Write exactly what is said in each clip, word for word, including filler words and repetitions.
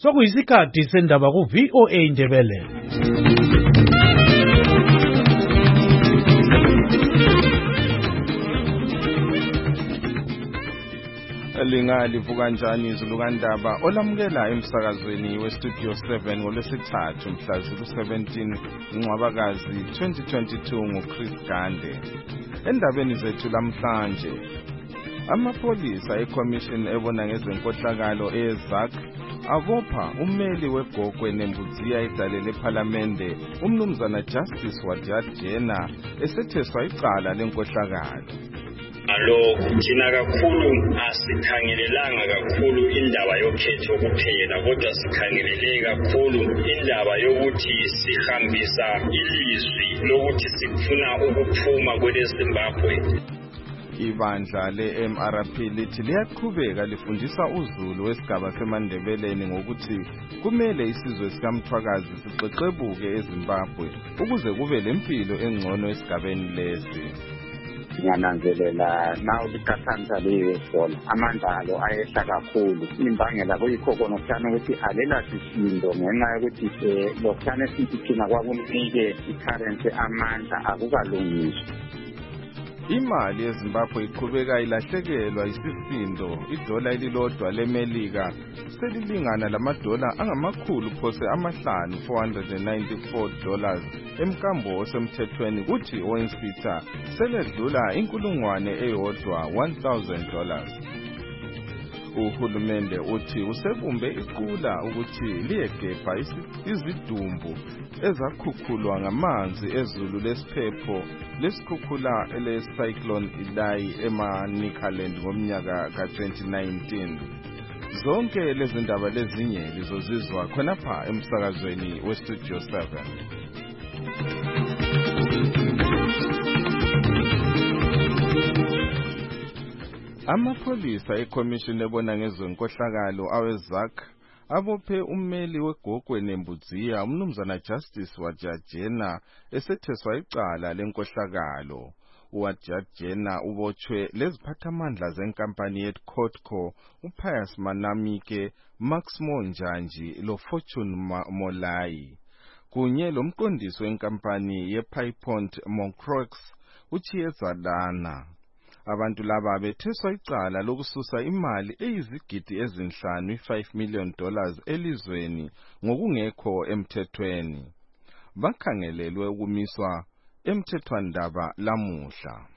Sokuyisikhathi sendaba ku V O A Indebele. Lingalivuka kanjani izulu kandaba olamukela emsakazweni we Studio seven ngolwesithathu mhla zili-seventeen Ncwabakazi twenty twenty-two nguChris Gande. Endabeni zethu lamhlanje, amapholisa eCommission ebona ngezenkohlakalo eZAC abopha ummeli weGogwe Nembudziya edale lePhalamende umnumzana Justice Wadjadjena esetheswa icala lenkohlakalo. Alo thina kakhulu asikhangelelanga kakhulu indaba yokhetho kuphela, kodwa sikhangelele kakhulu indaba yokuthi sihambisa ilizwi lokuthi sifuna ukuphuma kweleZimbabwe. Ibandla le-M R P lithi liyaqhubeka lifundisa uzulu wesigaba seMandebeleni ngokuthi kumele isizwe sikaMthwakazi sixexebuke eZimbabwe ukuze kube lempilo engcono esigabeni lesi. Ngiyananzelela nawo likhathanisa leyo bona amandalo ayehla kakhulu, imbangela kuyikho khona okuthana ukuthi alela sisindo ngenxa yokuthi lokuthana esithi thina kwakunike i-currency amandla akukalungiswa. Imali yeZimbabwe iqhubeka ilahlekelwa isisindo. Idola elilodwa leMelika selilingana lamadola angamakhulu phose amahlanu four hundred ninety-four dollars emkambo osemthethweni, kuthi oyinsitha seledlula inkulungwane eyodwa one thousand dollars. Uhulumende uthi usebumbe iqula ukuthi liyegebha izidumbu ezakhukhulwa ngamanzi ezulu lesiphepho lesikhukhula ele-Cyclone Idai ema-Nikaland ngomnyaka ka-twenty nineteen. Zonke lezi ndaba lezinye lizozizwa khonapha emsakazweni we-Studio seven. Amapholisa eCommission ebona ngezenkohlakalo aweZAC abophe ummeli weGogwe Nembudziya umnumzana Justice Wadjadjena esetheswa icala lenkohlakalo. uWadjadjena ubotshwe leziphathamandla zenkampani yeCotco uPius Manamike, Max Monjanji loFortune Molai kunye lomqondisi wenkampani yePiepont Moncrox uChiyedzadana. Abantu laba betheswa icala lokususa imali eyizigidi ezinhlanu five million dollars elizweni ngokungekho emthethweni. Bakhangelelwe ukumiswa emthethwandaba lamuhla.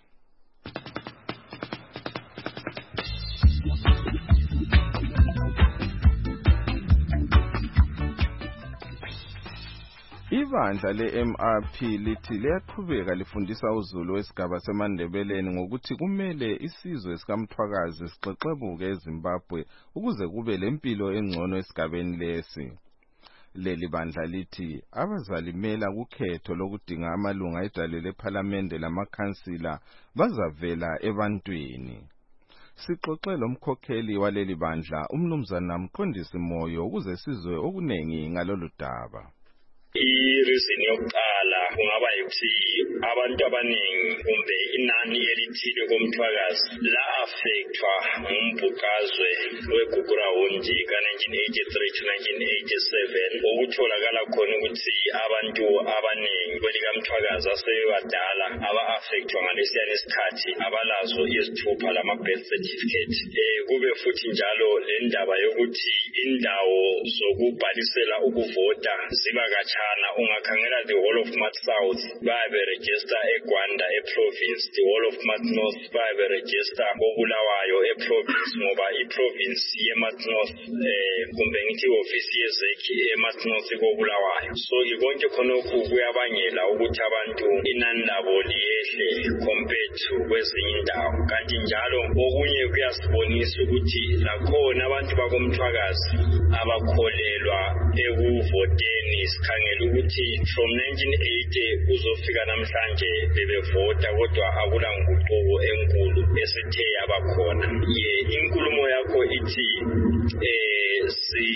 Ibandla le-M R P lithi liyaqhubeka lifundisa uzulu wesigaba seMandebeleni ngokuthi kumele isizwe sikaMthwakazi sixexebuke eZimbabwe ukuze kube lempilo engcono esigabeni lesi. Leli bandla lithi abazalimela kukhetho lokudinga amalunga edale lePhalamende lamakhansila bazavela ebantwini. Sixoxe lomkhokheli waleli bandla umnumzana Mqondisi Moyo ukuze sizwe okunengi ngalolu daba. I-reason yokuqala kungaba yikuthi abantu abaningi kumbe inani elithile komthwakazi la affectwa ngumbhukazwe weGugurahundi ka-nineteen eighty-three to nineteen eighty-seven, okutholakala khona ukuthi abantu abaningi kwelikamthwakazi asebebadala aba-affectwa ngalesiyana isikhathi abalazo izithupha lama-birth certificate. Eh, kube futhi njalo le ndaba yokuthi indawo zokubhalisela ukuvota ziba kacha ungakhangela the whole of Mart South bayabe register eGwanda eprovince, the whole of Mart North bayabe register koBulawayo eprovince ngoba iprovince yeMart North eh kumbe ngithi office yezeki eMart North koBulawayo. So ikonke khonokhu kuyabangela ukuthi abantu inani labo liyehle compared to kwezinye indawo. Kanti njalo okunye kuyasibonisa ukuthi lakhona abantu bakomthwakazi abakholelwa ekuvoteni. Sikhangela ukuthi from nineteen eighty uzofika namhlanje bebevota kodwa akula nguquko enkulu esithe yabakhona. Ye inkulumo yakho ithi eh si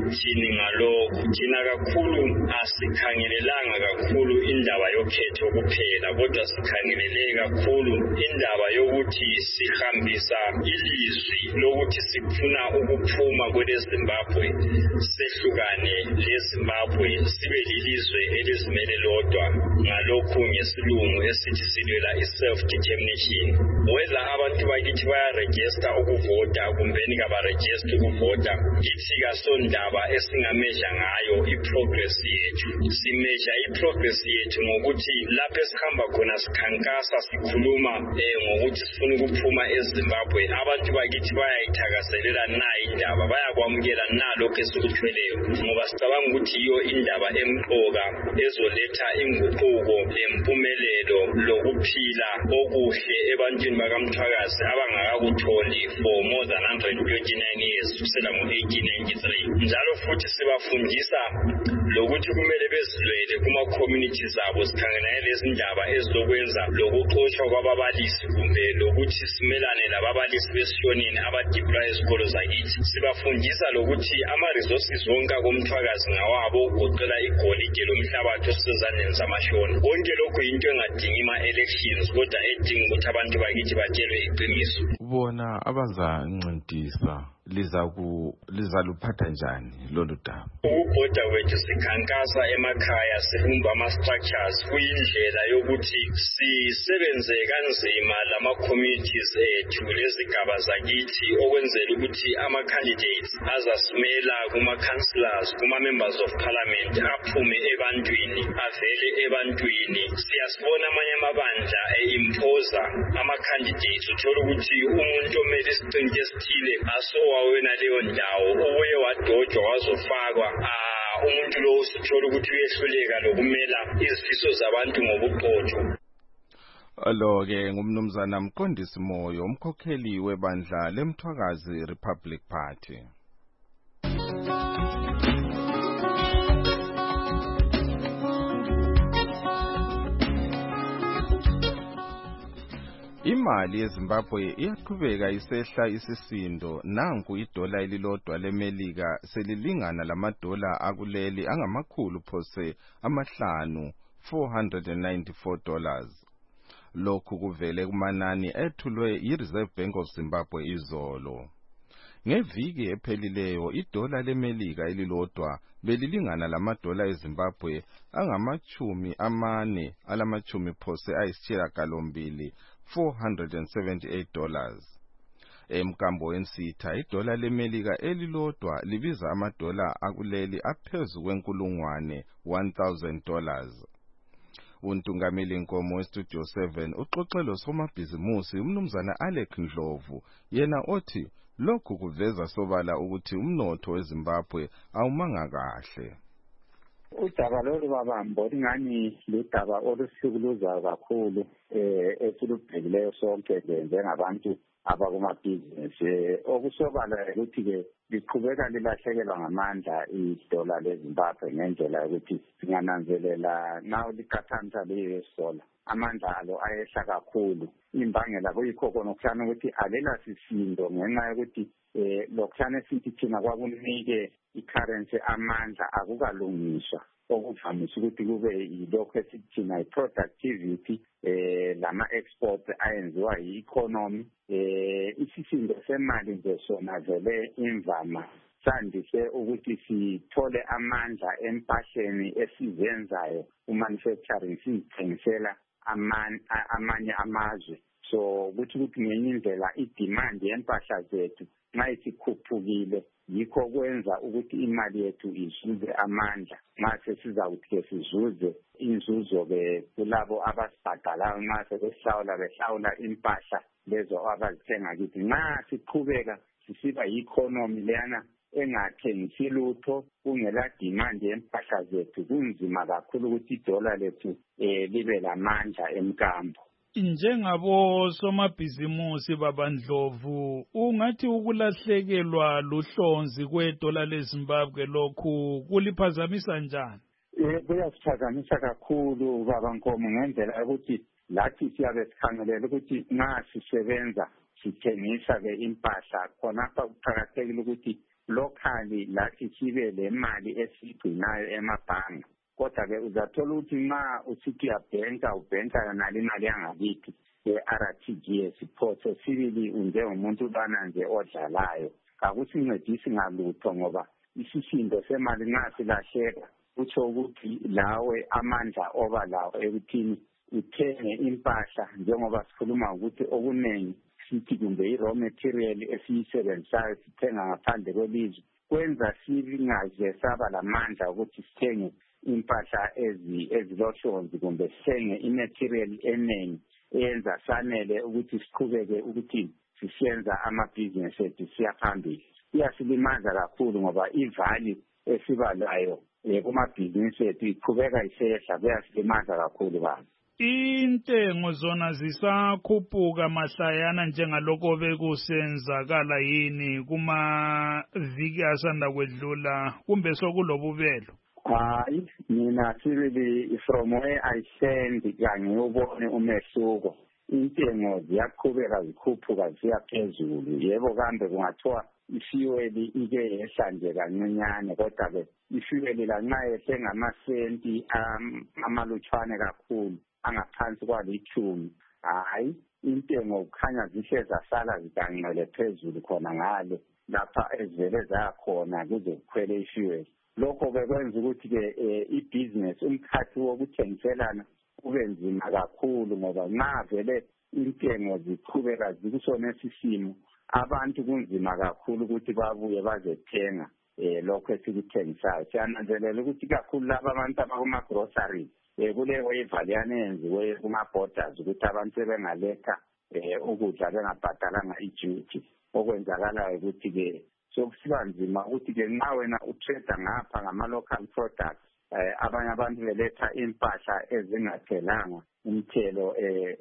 ukuthini ngalokho. Thina kakhulu asikhangelelanga kakhulu indaba yokhetho kuphela, kodwa sikhangelele kakhulu indaba yokuthi sihambisa ilizwi lokuthi sifuna ukuphuma kwele Zimbabwe, sehlukane leZimbabwe sibe lilizwe elizimele lodwa, ngalokhu ngesilungu esithi silwela i-self determination. Whether abantu bakithi bayaregister ukuvota kumbeni kabaregister ukuvota, ithi kasondaba esingameasure ngayo i-progress yethu. Simeasure i-progress yethu ngokuthi lapho esihamba khona sikhankasa sikhuluma eh, ngokuthi sifuna ukuphuma eZimbabwe, abantu bakithi bayayithakazelela na indaba, bayakwamukela na lokho esikuthweleyo, ngoba sicabanga ukuthi iyo indaba emqoka ezoletha inguquko lempumelelo lokuphila okuhle ebantwini bakaMthwakazi abangakakutholi for more than one hundred twenty-nine years kusela ngo-eighteen ninety-three. Njalo futhi sibafundisa lokuthi kumele bezilwele kuma-communities abo, sikhangelane lezi ndaba ezizokwenza lokuxoshwa kwababalisi kumbe lokuthi simelane lababalisi besishonini abadiploya izikolo zakithi. Sibafundisa lokuthi ama-resources wonke akoMthwakazi ngawabo, ugoqela igolide lomhlabathi osezandleni zamashona. Konke lokhu yinto engadingi ama-elections, kodwa edinga ukuthi abantu bakithi batshelwe iqiniso. Bona abazancintisa lizaluphatha njani lolu daba? Ukubhoda kwethu sikhankasa emakhaya, sibumba ama-structures, kuyindlela yokuthi sisebenze kanzima lama-communities ethu lezigaba zakithi, okwenzela ukuthi ama-candidates azasimela kuma-councillors, kuma-members of parliament aphume ebantwini, avele ebantwini. Siyasibona amanye amabandla e-imposa ama-candidates, uthola ukuthi umuntu omele isiqinti esithile asowa wena leyo ndawo, ubuye wadojwa wazofakwa. Ah, umuntu lo usithola ukuthi uyehluleka lokumela izifiso zabantu ngobuqotho. Lo-ke ngumnumzana Mqondisi Moyo, umkhokheli webandla leMthwakazi Republic Party. Imali yeZimbabwe iyaqhubeka isehla isisindo. Nanku idola elilodwa leMelika selilingana lamadola akuleli angamakhulu phose amahlanu, four hundred ninety-four dollars. Lokhu kuvele kumanani ethulwe yi-Reserve Bank of Zimbabwe izolo. Ngeviki ephelileyo idola leMelika elilodwa belilingana lamadola eZimbabwe angamachumi amane alamachumi phose ayisishiyagalombili, four hundred seventy-eight dollars. Emkambo wensitha idola leMelika elilodwa libiza amadola akuleli aphezu kwenkulungwane, one thousand dollars. Untungameli Nkomo weStudio seven uxoxelo somabhizimusi umnumzana Alec Ndlovu, yena othi lokhu kuveza sobala ukuthi umnotho weZimbabwe awumanga kahle. Udaba lolu babambo ingani ludaba olusikuluza kakhulu eh esilubhekileyo sonke njengabantu abakumabhizinisi. Okusobala ukuthi ke liqhubeka lilahlekelwa ngamandla idola leZimbabwe ngendlela yokuthi singananzelela nawo liqhathanisa leyo sola amandla alo ayehla kakhulu. Imbangela kuyikho khona okuhlanu ukuthi alela sisindo ngenxa yokuthi eh lokuhlanu esithi thina kwakunike i-currency amandla akukalungiswa, okuvamisa ukuthi kube yilokho esithi thina i-productivity eh lama-export ayenziwa yi-economy. Eh isisindo semali nje sona vele imvama sandise ukuthi sithole amandla empahleni esizenzayo umanufacturing sithengisela amanye amazwe. So ukuthi ukuthi ngenye indlela i-demand yempahla zethu nxa isikhuphukile yikho kwenza ukuthi imali yethu izuze amandla. Nxa sesizawuthi sizuze inzuzo-ke kulabo abasibhadalayo nxa sebehlawula behlawula impahla lezo abazithenga kithi. Nxa siqhubeka sisiba yi-economy leyana engathengisi lutho kungela demand yempahla zethu, kunzima kakhulu ukuthi idola lethu eh libe lamandla emkambo. Njengabo somabhizimusi babandlovu, ungathi ukulahlekelwa luhlonzi kwedola leZimbabwe lokhu kuliphazamisa njani? Eh kuyasiphazamisa kakhulu baba Nkomo ngendlela ukuthi lathi siyabe sikhangelela ukuthi nxa sisebenza sithengisa ke impahla khonapha kuqhakathekile ukuthi locally lathi sibe le mali esigcinayo emabhange. Kodwa-ke uzathola ukuthi nxa usithi uyabhenka ubhenka yona le mali yangakithi ye-R T G S phose sibili unjengomuntu ubana nje odlalayo. Akusincedisi ngalutho ngoba isisindo semali nxa silahleka kutsho ukuthi lawe amandla oba lawo ekuthini uthenge impahla njengoba sikhuluma ukuthi okuningi sithi kumbe i-raw material esiyisebenzisayo sithenga ngaphandle kwelizwe kwenza singaze saba lamandla ukuthi sithenge impahla ezilohlonzi kumbe sithenge i-material eningi eyenza sanele ukuthi siqhubeke ukuthi sisenza amabhizinesi ethu siya phambili. Iyasilimaza kakhulu ngoba i-value esiba layo kumabhizinisi ethu iqhubeka isehla, kuyasilimaza kakhulu baba. Intengo zona zisakhuphuka mahlayana njengalokho bekusenzakala yini kuma viki asanda kwedlula kumbe sokulobubelo? Hayi, mina sibili from where I stand kanye ubone umehluko. Intengo ziyaqhubeka zikhuphuka ziyaphezulu. Yebo kambe kungathiwa ifuel ike yehla nje kancinyane kodwa-ke ifuel lanxa yehle ngamasenti amalutshwane kakhulu angaphansi kwalithumi, hayi intengo kukhanya zihle zasala zidangcele phezulu khona ngale lapha ezivele zayakhona kuze kukhwele ifuel. Lokho-ke kwenza ukuthi-ke ibhizinesi umkhathi wokuthengiselana ube nzima kakhulu ngoba nxa vele intengo ziqhubeka zikusonesi simo abantu kunzima kakhulu ukuthi babuye bazethenga eh lokho esikuthengisayo. Siyananzelela ukuthi kakhulu laba abantu abakuma-groceries eh kule wave yaneyenziwe kuma-borders ukuthi abantu sebengaletha eh ukudla bengabhadalanga i-duty. Okwenzakalayo ukuthi-ke sokusiba nzima ukuthi-ke nxa wena utrade ngapha ngama-local products eh abanye abantu beletha impahla ezingathelanga umthelo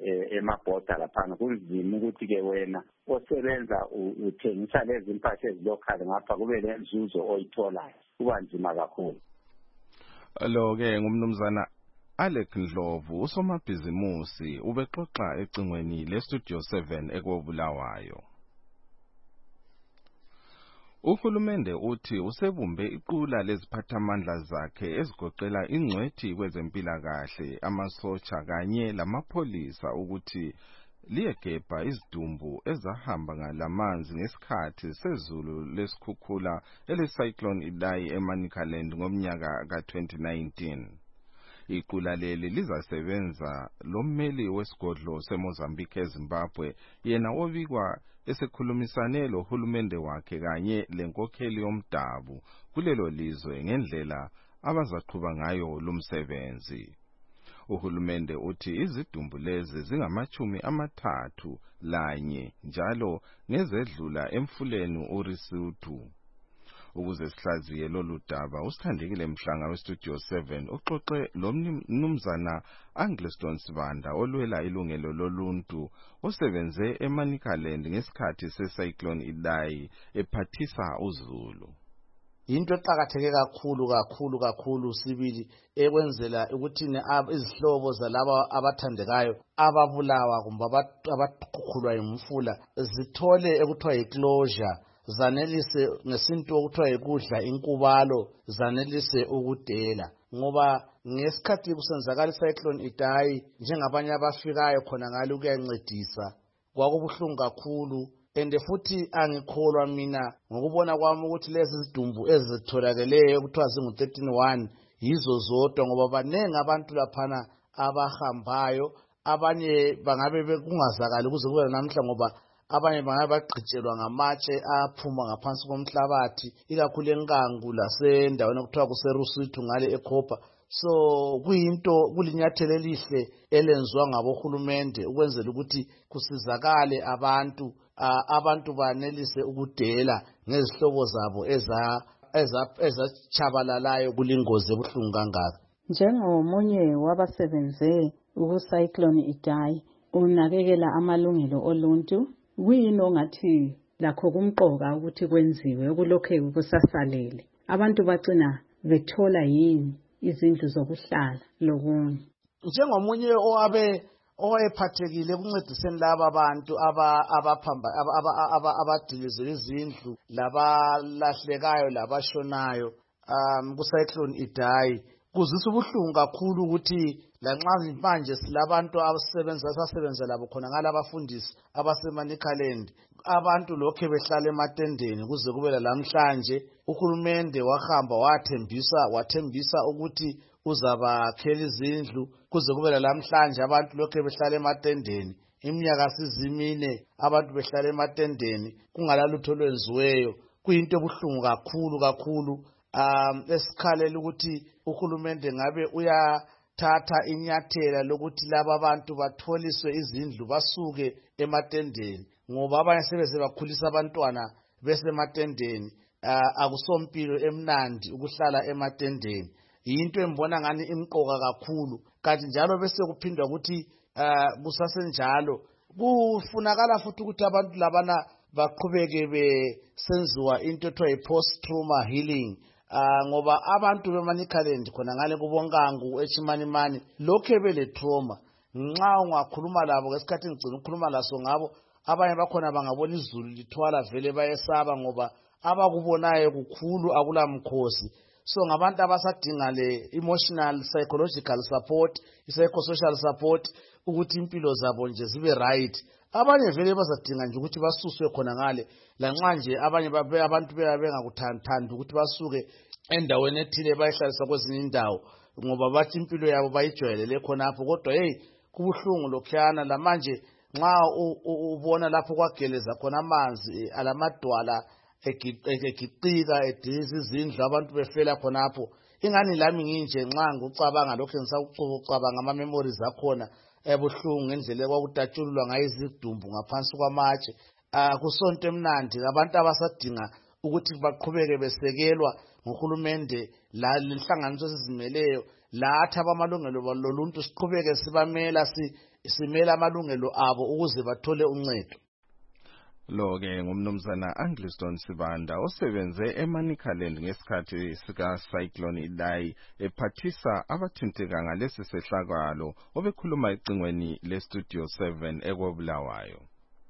emabhoda laphana kunzima ukuthi-ke wena osebenza uthengisa lezi impahla ezilokali ngapha kube lenzuzo oyitholayo, kuba nzima kakhulu. Lo-ke ngumnumzana Alec Ndlovu usomabhizimusi ubexoxa ecingweni le-Studio seven ekobulawayo. Uhulumende uthi usebumbe iqula leziphathamandla zakhe ezigoqela ingcwethi kwezempilakahle, amasotsha kanye lamapholisa ukuthi liyegebha izidumbu ezahamba ngalamanzi ngesikhathi sezulu lesikhukhula ele-Cyclone Idai eManicaland ngomnyaka ka twenty nineteen. Iqula leli lizasebenza lommeli wesigodlo seMozambique eZimbabwe yena obikwa esekhulumisane lohulumende wakhe kanye lenkokheli yomdabu kulelo lizwe ngendlela abazaqhuba ngayo lumsebenzi. Uhulumende uthi izidumbu lezi zingamachumi amathathu lanye njalo ngezedlula emfuleni uRisuthu. Ukuze sihlaziye lolu daba usithandekile Mhlanga weStudio seven uxoxe lomnumzana Angliston Sibanda olwela ilungelo loluntu osebenze eManicaland ngesikhathi seCyclone Idai ephathisa uzulu. Into eqakatheke kakhulu kakhulu kakhulu sibili ekwenzela ukuthi izihlobo zalabo abathandekayo ababulawa kumbe abaqhukhulwa yimfula zithole ekuthiwa yiclosure, zanelise ngesintu okuthiwa yikudla inkubalo, zanelise ukudela ngoba ngesikhathi kusenzakala iCyclone Idai njengabanye abafikayo khona ngale ukuyancedisa kwakubuhlungu kakhulu. Ende futhi angikholwa mina ngokubona kwami ukuthi lezi zidumbu ezitholakeleyo kuthiwa zingu thirteen one yizo zodwa ngoba banengi abantu laphana abahambayo, abanye bangabe bekungazakali kuze kube namhla ngoba abanye bangabe bagqitshelwa ngamatshe aphuma ngaphansi komhlabathi ikakhulu enkangu lasendaweni okuthiwa kuseRusuthu ngale eKhopa. So kuyinto kulinyathelo elihle elenziwa ngabohulumende ukwenzela ukuthi kusizakale abantu abantu banelise ukudela ngezihlobo zabo eza ezachabalalayo kulingozi ebuhlungu kangaka. Njengomunye wabasebenze ukuCyclone Idai unakekela amalungelo oluntu, kuyini ongathi lakho kumqoka ukuthi kwenziwe okulokhe kusasalele? Abantu bacina bethola yini izindlu zokuhlala lokunye? Njengomunye owabe owayephathekile ekuncediseni laba abantu abaphamba abadilizelwe izindlu labalahlekayo labashonayo um kucyclone Idai. Kuzisa ubuhlungu kakhulu ukuthi lanxa manje silabantu abasebenza abasebenza labo khona ngala abafundisi abaseManicaland, abantu lokho behlala ematendeni kuze kube lamhlanje. Uhulumende wahamba wathembisa wathembisa ukuthi uzabakhela izindlu kuze kube lamhlanje abantu lokho behlala ematendeni. Iminyaka sizimine abantu behlala ematendeni kungalalutho lwenziweyo. Kuyinto ebuhlungu kakhulu kakhulu. Um esikhalela ukuthi uhulumende ngabe uyathatha inyathela lokuthi laba abantu batholiswe izindlu basuke ematendeni, ngoba abanye sebeze bakhulisa abantwana besematendeni. Uh, akusompilo emnandi ukuhlala ematendeni. Yinto embona ngani imqoka kakhulu. Kanti njalo bese kuphindwa ukuthi uh, kusasenjalo kufunakala futhi ukuthi abantu labana baqhubeke besenziwa into ethiwa post trauma healing. Uh, ngoba abantu beManicaland khona ngale kubonkangu eChimanimani lokhe bele trauma. Nxa ungakhuluma labo ngesikhathi ngicina ukukhuluma laso ngabo, abanye bakhona bangabona izulu lithwala vele bayesaba ngoba abakubonayo kukhulu akula mkhosi. So ngabantu abasadinga le emotional psychological support, psychosocial support ukuthi impilo zabo nje zibe right. Abanye vele bazadinga nje ukuthi basuswe khona ngale lanxa nje abanye abantu bengakuthanda ukuthi basuke endaweni ethile bayihlalisa kwezinye indawo ngoba bathi impilo yabo bayijwayelele khonapho. Kodwa hey kubuhlungu lokhuyana lamanje nxa ubona lapho kwageleza khona amanzi alamadwala egiqika ediza izindlu abantu befela khonapho. Ingani lami nginje nxa ngicabanga lokho ngisakucabanga ama memories akhona ebuhlungu ngendlela ekwakudatshulwa ngayo izidumbu ngaphansi kwamatshe. Kusonto emnandi abantu abasadinga ukuthi baqhubeke besekelwa ngohulumende la lenhlanganiso ezizimeleyo lathi abamalungelo baloluntu siqhubeke sibamela simela amalungelo abo ukuze bathole uncedo. Lo ke ngumnumzana Angliston Sibanda osebenze eManicaland ngesikhathi sika Cyclone Idai ephathisa abathinteka ngalesi sehlakalo obekhuluma ecingweni le Studio seven ekobulawayo.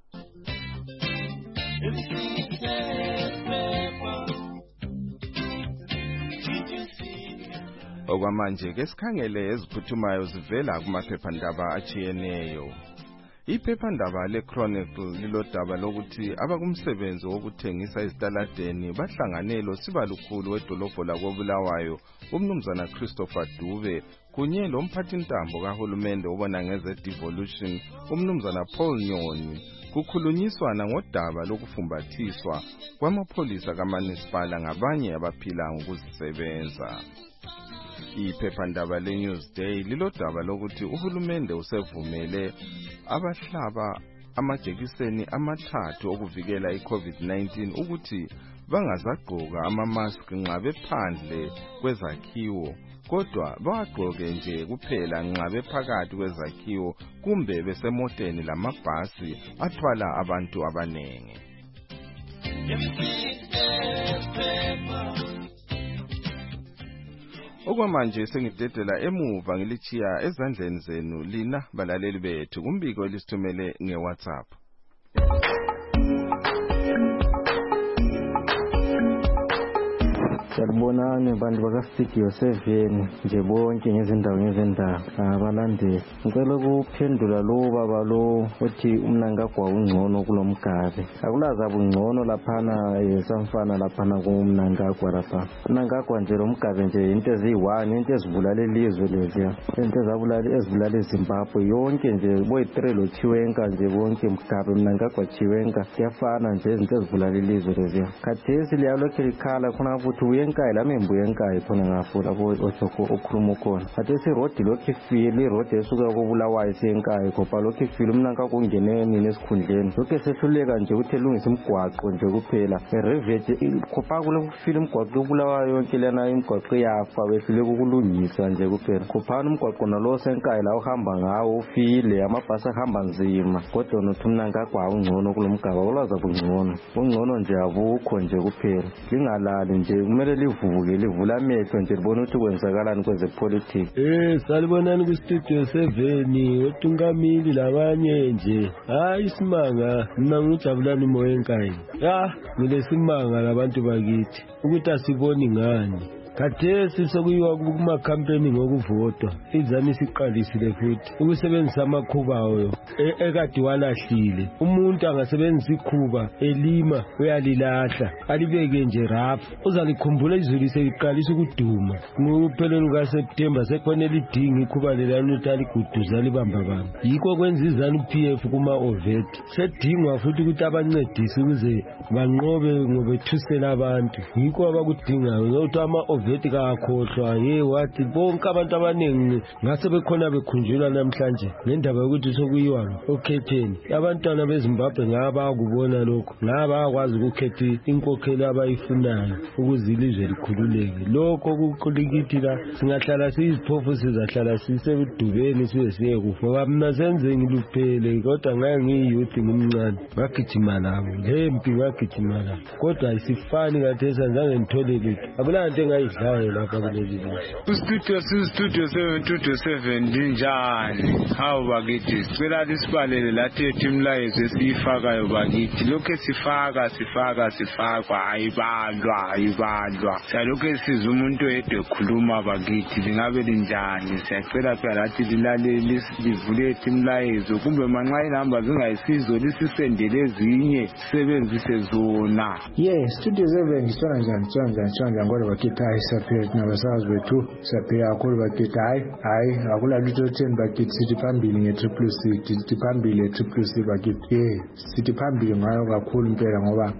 Okwamanje ke sikhangele eziphuthumayo zivela kumaphephandaba achiyeneyo. Iphephandaba leChronicle lilodaba lokuthi abakumsebenzi wokuthengisa izitaladeni bahlanganelo sibalukhulu wedolobho lakobulawayo umnumzana Christopher Dube kunye lomphathintambo kahulumende obona ngeze devolution umnumzana Paul Nyoni kukhulunyiswana ngodaba lokufumbathiswa kwamapholisa kaMunicipal ngabanye abaphila ngokuzisebenza. Iphephandaba leNewsday lilodaba lokuthi uhulumende usevumele abahlaba amajekiseni amathathu okuvikela iCovid nineteen ukuthi bangazagqoka amamask nxa bephandle kwezakhiwo, kodwa bawagqoke nje kuphela nxa bephakathi kwezakhiwo kumbe besemoteni lamabhasi athwala abantu abanengi. Okwamanje sengidedela emuva ngilichiya ezandleni zenu lina balaleli bethu kumbiko elisithumele ngeWhatsApp. Sanibonani bantu baka Studio seven nje bonke ngezindawo ngezindawo abalandeli. Ngicela ukuphendula lo baba lo othi umnangagwa ungcono kulomgabe. Akulaza bungcono laphana esamfana laphana kumnangagwa lapha. Umnangagwa nje lomgabe nje into eziyi-one into ezibulala elizwe leziya. Into ezabulala ezibulala eZimbabwe yonke nje boy three lo Chiwenga nje bonke mgabe umnangagwa Chiwenga kuyafana nje izinto ezibulala elizwe leziya. Khathesi liyalokhe likhala khona futhi uyenkayi lami embuyenkayi khona ngafo lapho othoko okhuluma khona. Khathesi road lokhe file road esuka kobulawayo siyenkayi khopa lokhe file umnanka kungene nini esikhundleni. Lokhe sehluleka nje ukuthi elungise imigwaqo nje kuphela. Erevete khopa kule kufile imigwaqo kobulawayo yonke lena imigwaqo yafa behlule ukulungisa nje kuphela. Khophana umgwaqo nalo senkayi la uhamba ngawo ufile amabhasi ahamba nzima. Kodwa nothi umnangagwa ungcono kulomgaba ulwaza bungcono. Ungcono nje abukho nje kuphela. Lingalali nje kumele livuke livula amehlo nje libona ukuthi kwenzakalani kwezepolitiki. Eh salibonani ku studio seven otungamili labanye nje. Hayi isimanga mina ngijabulani moya enkaya. Ya ngilesimanga labantu bakithi ukuthi asiboni ngani. Khathesi sokuyiwa kuma campaign ngokuvotwa izami siqalisile futhi ukusebenzisa amakhuba ayo ekade walahlile. Umuntu angasebenzisa ikhuba elima uyalilahla alibeke nje rafu uzalikhumbula izulu liseqalisa ukuduma. Ngokupheleni kaSeptember sekhona lidinga ikhuba lelani ukuthi aliguduza libamba bamba. Yikho kwenza izanu P F kuma ovet sedingwa futhi ukuthi abancedise ukuze banqobe ngobethusela abantu. Yikho abakudingayo ngokuthi ama vethi kakhohlwa ye wathi bonke abantu abaningi ngase bekhona bekhunjulwa namhlanje ngendaba yokuthi sokuyiwa okhetheni. Abantwana beZimbabwe ngaba ukubona lokho ngaba akwazi ukukhetha inkokheli abayifunayo ukuze ilizwe likhululeke. Lokho kuqhilikithi la singahlala siziphofu sizahlala sisebudubeni sibe siye kufa. Ngoba mina senze ngiluphele kodwa ngeke ngiyouth ngimncane ngagijima labo lempi ngagijima labo kodwa isifani kathesa ngizange ngithole lutho. Akulanto engayi hayi lapha kuleli studio studio seven studio seven njani hawo bakithi sicela lisibalele lathi timlayezo esifakayo bakithi lokho sifaka sifaka sifakwa ayibalwa ayibalwa salokho siza umuntu edwe khuluma bakithi lingabe linjani siyacela phela lathi lilaleli livule timlayezo kumbe manxa inamba zingayisizo lisisendele ezinye sisebenzise zona. Yeah studio seven isona njani njani njani ngoba bakithi saphe nabasazi bethu saphe akho bakithi hayi hayi akula lutho ten bakithi sithi phambili nge-triple C sithi phambili nge-triple C bakithi eh sithi phambili ngayo kakhulu impela ngoba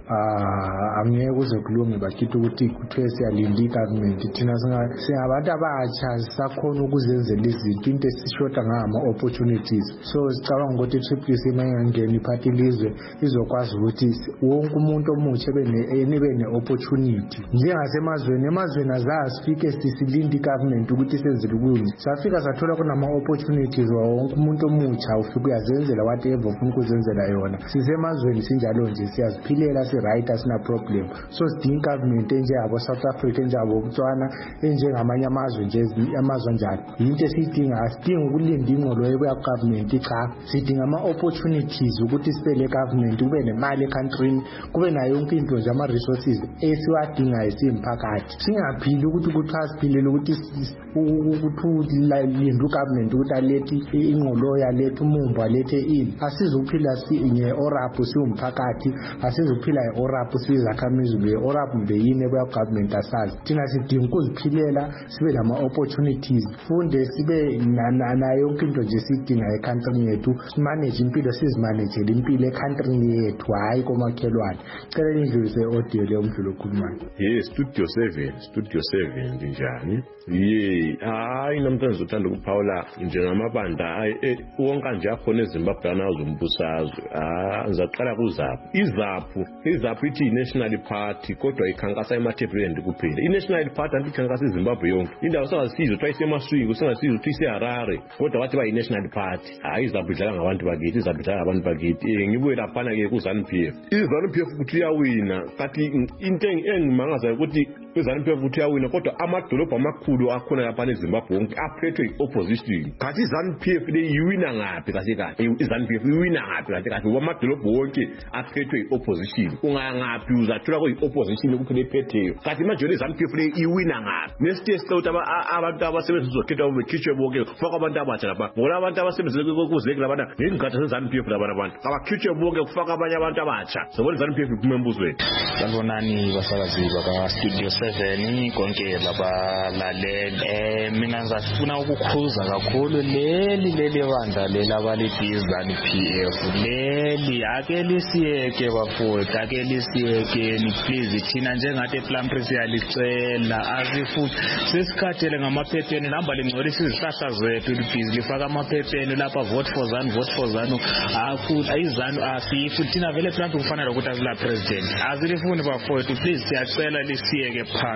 angeke kuze kulunge bakithi ukuthi kuthiwe siyalinda igovernment thina singabantu abatsha sisakhona ukuzenzela izinto into esishota ngama opportunities. So sicabanga ukuthi i-triple C mayingangena iphathi lizwe izokwazi ukuthi wonke umuntu omutsha ebe ne-opportunity njengasemazweni emazweni azasifike sisilinde igovernment ukuthi senzele ukuni safika sathola kunama opportunities wonke umuntu omutsha ufika uyazenzela whatever ufuna ukuzenzela yona. Sisemazweni sinjalo nje siyaziphilela si right asina problem. So sidinga igovernment enjengabo South Africa enjengabo Botswana enjengamanye amazwe nje amazwe njalo. Into esidinga asidinga ukulinda ingqolo yebuya government cha sidinga ama opportunities ukuthi sibele government kube nemali ecountryn kube nayo yonke into nje ama resources esiwadinga esimphakathi. Singaphili ukuthi kuthiwa siphilele ukuthi ukuthi linda ugovernment ukuthi alethi ingqolo yalethu umumbo alethe ini. Asizuphila nge-oraphu siwumphakathi asizuphila nge-oraphu siyizakhamizi le-oraphu mbe yini ebuya government asazi. Thina sidinga ukuziphilela sibe nama opportunities funde sibe nayo yonke into nje sidinga ecountryn yethu simanage impilo sizimanagele impilo ecountryn yethu hayi komakhelwane. Cela indlulise audio le umdlulo okhulumayo. Yes studio seven studio seven njani ye hayi namhlanje uzothanda ukuphawula njengamabanda wonke nje akhona eZimbabwe anazombusazwe ah ngizaqala kuZaphu. iZaphu iZaphu ithi National Party kodwa ikhankasa emathebuleni kuphela. iNational Party antikhankasa eZimbabwe yonke indawo singasizo twayise emaswingo singasizo twise Harare kodwa wathi ba iNational Party hayi iZaphu idlala ngabantu bakithi iZaphu idlala ngabantu bakithi. Ngibuye laphana ke kuZanu P F iZanu P F ukuthi uyawina kathi into engimangaza ukuthi iZanu P F ukuthi uyawina kodwa amadolobha amakhulu akhona lapha eZimbabwe wonke aphethwe i-opposition. Kathi iZanu P F le iwina ngaphi kahle kahle iZanu P F iwina ngaphi kahle kahle amadolobha wonke aphethwe i-opposition. Ungangaphi uzathola kwi-opposition kuphela ephetheyo kathi manje iZanu P F le iwina ngaphi. Nesithe sicela abantu abasebenza uzokhethwa bekhishwe bonke kufaka abantu abatsha lapha ngoba abantu abasebenza kokuzeke labana ngezingatsha zeZanu P F labana abantu abakhishwe bonke kufaka abanye abantu abatsha sobona iZanu P F iphume embuzweni. Sanibonani basakazi baka studio seven konke labalaleli eh mina ngizafuna ukukhuza kakhulu leli leli banda leli abalibiza P F leli ake lisiyeke bafowethu ake lisiyekeni please thina njengathi Plumpre siyalicela asifuthi sesikhathele ngamaphepheni lamba lingcolisa izihlahla zethu libhizi lifaka amaphepheni lapha vote for Zanu vote for Zanu akula izanu asifu thina vele Plumpre kufanele ukuthi azila president azilifuni bafowethu please siyacela lisiyeke phansi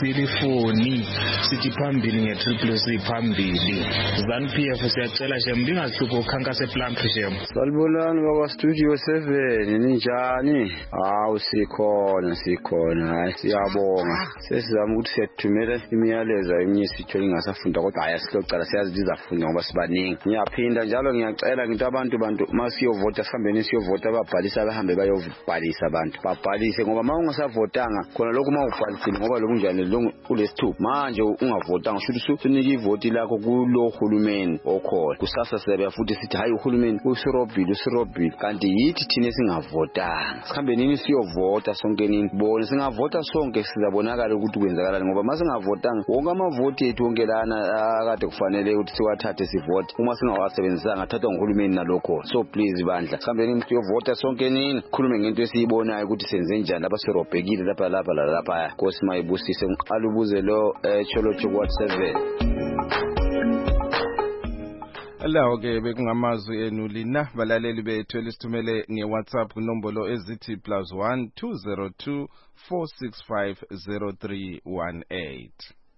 silifoni sithi phambili nge-triple C phambili. ZANU-P F siyacela shem lingazihluphi ukhankasa eplantu shem. Salibonani baba Studio seven ninjani? Hawu sikhona sikhona hayi siyabonga. Sesizama ukuthi siyathumela imiyalezo eminye sitho ingasafunda kodwa hayi silocala siyazi lizafunda ngoba sibaningi. Ngiyaphinda njalo ngiyacela ngithi abantu bantu masiyovota sihambeni siyovota babhalisa bahambe bayobhalisa abantu. Babhalise ngoba ma ungasavotanga khona lokho ma ubhalisile ngoba lokunjani lo kulesithupha manje ungavotanga shuthi usunike ivoti lakho kulo hulumeni okhona. Kusasa siyabe futhi sithi hayi uhulumeni usirobhile usirobhile kanti yithi thina singavotanga. Sihambe nini siyovota sonke nini bona singavota sonke sizabonakala ukuthi kwenzakalani ngoba masingavotanga wonke amavoti ethu wonke lana akade kufanele ukuthi siwathathe sivote uma singawasebenzisanga athathwa nguhulumeni nalokho. So please bandla sihambe nini siyovota sonke nini khulume ngento esiyibonayo ukuthi senze njani lapha sirobhekile lapha lapha lapha Nkosi mayibusise ngiqala ubuze lo Cholocho Ward seven. Lawo ke bekungamazwi enu lina balaleli bethu elisithumele nge-WhatsApp kunombolo ezithi plus one two zero two four six five zero three one eight.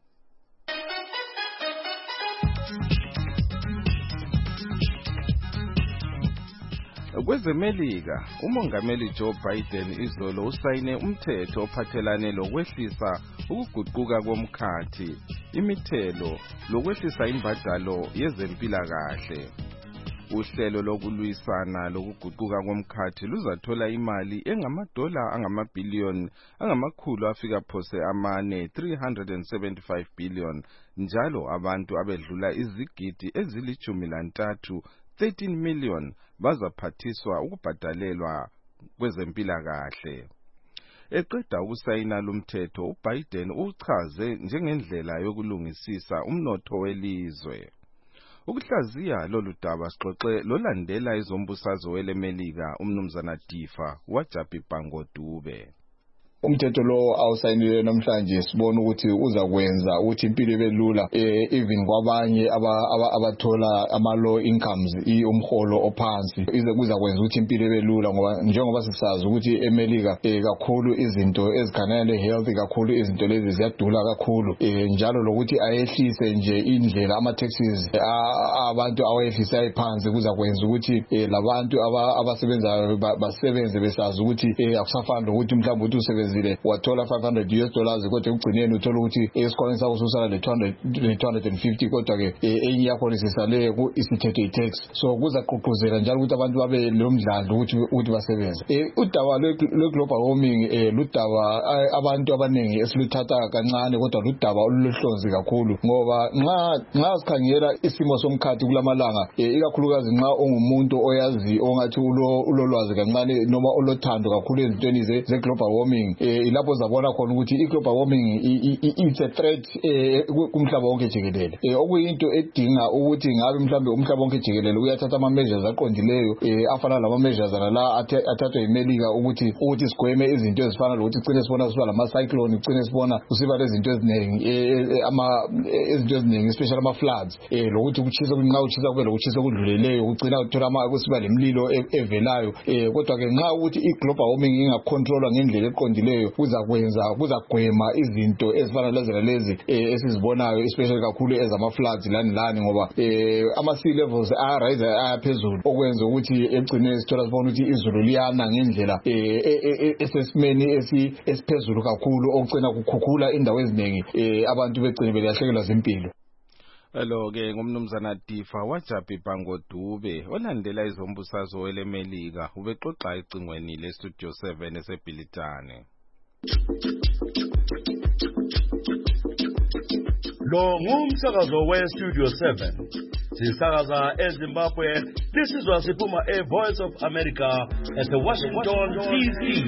KwezeMelika uMongameli Joe Biden izolo usayine umthetho ophathelane lokwehlisa ukuguquka komkhathi, imithelo lokwehlisa imbadalo yezempilakahle. Uhlelo lokulwisana lokuguquka komkhathi luzathola imali engamadola angamabhillion angamakhulu afika phose amane three hundred seventy-five billion njalo abantu abedlula izigidi ezilithumi lantathu thirteen million bazaphathiswa ukubhadalelwa kwezempilakahle. Eqeda ukusayina lumthetho uBiden uchaze njengendlela yokulungisisa umnotho welizwe. Ukuhlaziya lolu daba sixoxe lolandela izombusazwe weleMelika umnumzana Difa waJapi Bangodube. Umthetho lo awusayinile namhlanje sibona ukuthi uzakwenza ukuthi impilo ibe lula even kwabanye abathola ama low incomes umholo ophansi ize kuzakwenza ukuthi impilo ibe lula ngoba njengoba sisazi ukuthi eMelika kakhulu izinto ezikhanele health kakhulu izinto lezi ziyadula kakhulu njalo lokuthi ayehlise nje indlela ama taxes abantu awehlisa iphansi kuzakwenza ukuthi labantu abasebenzayo basebenze besazi ukuthi akusafani ukuthi mhlawumbe uthi usebenza wathola five hundred US dollars kodwa ugcineni uthola ukuthi esikoleni sakho usala le two hundred fifty kodwa ke enye yakho lisisale ku isithethe itax. So kuzaqhuquzela njalo ukuthi abantu babe lomdlandla ukuthi ukuthi basebenze. Udaba lwe global warming ludaba abantu abaningi esiluthatha kancane kodwa ludaba oluhlonzi kakhulu ngoba nxa nxa sikhangela isimo somkhathi kulamalanga ikakhulukazi nxa ongumuntu oyazi ongathi ulolwazi kancane noma olothando kakhulu ezintweni ze global warming ilapho zabona khona ukuthi i-global warming it's a threat kumhlaba wonke jikelele okuyinto edinga ukuthi ngabe mhlambe umhlaba wonke jikelele uyathatha ama measures aqondileyo afana lama measures la athathwa yiMelika ukuthi ukuthi sigweme izinto ezifana lokuthi cine sibona siba lama cyclone cine sibona usiba lezinto eziningi ama izinto eziningi especially ama floods lokuthi ukuchisa kunqa uchisa kube lokuchisa kudluleleyo ucina uthola ama kusiba lemlilo evelayo kodwa ke nxa ukuthi i-global warming ingacontrolwa ngendlela eqondileyo kuzakwenza kuzagwema izinto ezifana lezela lezi esizibonayo especially kakhulu ezama floods lani lani ngoba ama sea levels are rise ayaphezulu okwenza ukuthi egcine sithola sibona ukuthi izulu liyana ngendlela esesimeni esiphezulu kakhulu okucina kukhukhula indawo eziningi abantu begcine belahlekelwa zimpilo. Hello ke ngumnumzana Difa waJapi Bangodube olandela izombusazwe weleMelika ubexoxa ecingweni le Studio seven eseBhilitane. Lo ngumsakazo we Studio seven. Sisakaza eZimbabwe. This is wasiphuma a Voice of America at the Washington D C.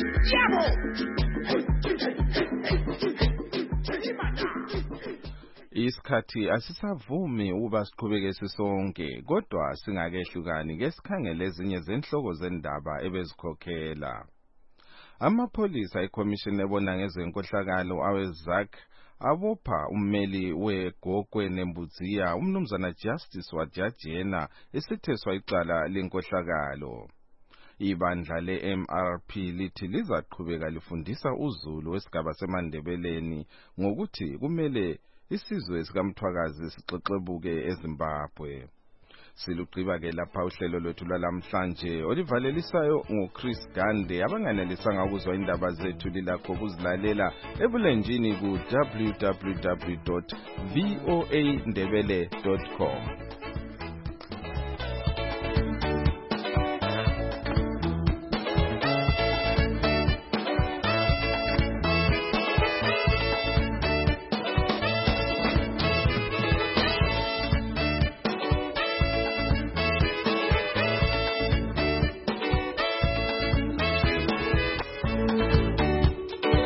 Isikhathi asisavumi uba siqhubeke sisonke kodwa singakehlukani ngesikhangele ezinye zenhloko zendaba ebezikhokhela. Amapholisa eCommission ebona ngezenkohlakalo aweZak abopha ummeli weGogwe neMbudziya umnumzana Justice Wadjajena esitheswa icala lenkohlakalo. Ibandla le-M R P lithi lizaqhubeka lifundisa uZulu wesigaba seMandebeleni ngokuthi kumele isizwe sikaMthwakazi sixexebuke eZimbabwe. Silugqiba ke lapha uhlelo lwethu lwalamhlanje olivalelisayo ngoChris Gande. Abanganelisanga ukuzwa indaba zethu lilakho kuzilalela ebulenjini ku w w w dot voa ndebele dot com.